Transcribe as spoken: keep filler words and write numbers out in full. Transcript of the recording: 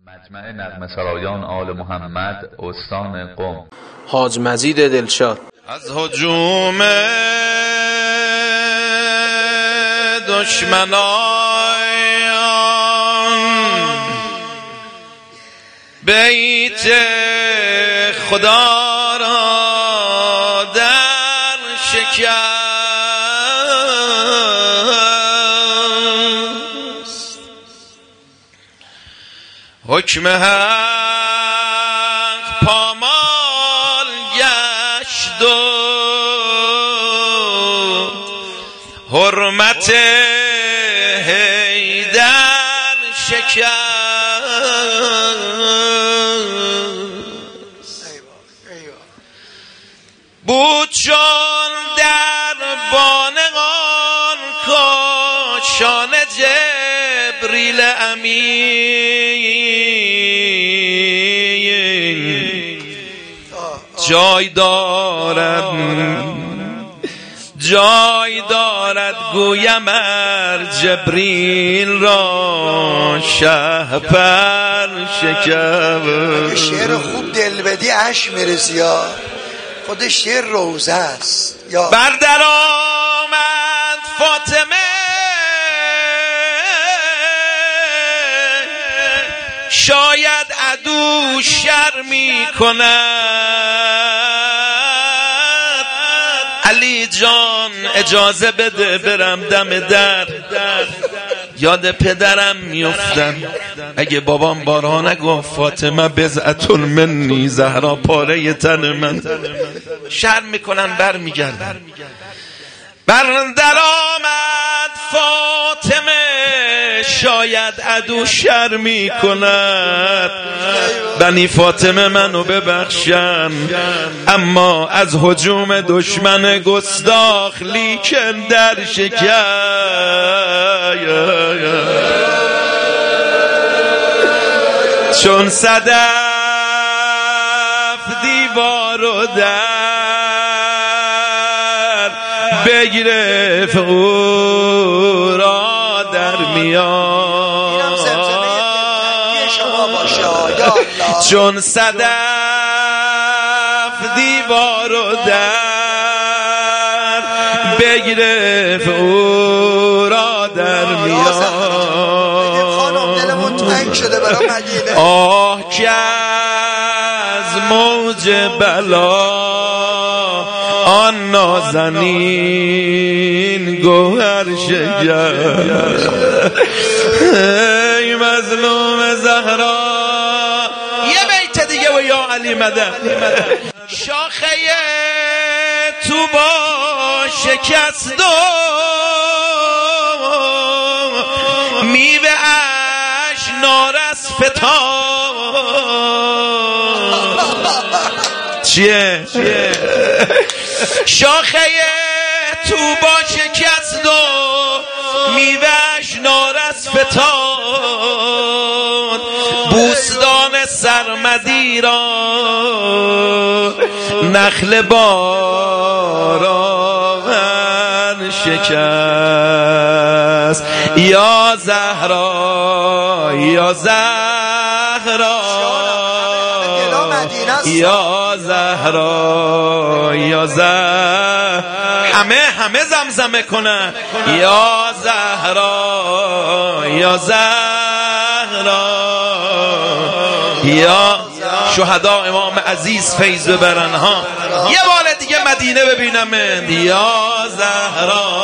مجمع نغمه سرایان آل محمد استان قم. حاج مجید دلشاد. از هجوم دشمنان بیت خدا را در شکست، حکم حق پامال گشت و حرمت حیدر شکست. بود چون در بانقان کاشان جبریل امین، جای دارد جای دارد گویم ار جبریل را شهپر شکست. شعر خوب دل بدی اش میرسی، یا خود شعر روزه است. یا بر در آمد فاطمه شاید عدو شر می کند، علی جان اجازه بده برم دم در، یاد پدرم میفتم اگه بابام بارها نگفت فاطمه بضعة منی، زهرا پاره تن من. شرم میکنن بر میگردن. بر در آمد فاطمه شاید عدو شر میکند، بنی فاطمه منو ببخشن، اما از هجوم دشمن گستاخ لیکن در شکست. چون صدف دیوار و در بگرفت او را در میان، چون صدف دیوار و در بگرفت او را در میان. آه که از موج بلا آن نازنین گوهر شکست. ای مظلوم زهرا، یه بیت دیگه و یا علی مدد. شاخه تو با شکست و میوه اش نارس فتاد. چیه؟ شاخه تو با شکست و میوهش نارس فتاد، بوستان سرمدی را نخل باران شکست. یا زهرا یا زهرا یا زهرا یا زهرا، همه همه زمزمه کنن. یا زهرا یا زهرا، یا شهدا امام عزیز فیض ببرن ها. یه بار دیگه مدینه ببینم. یا زهرا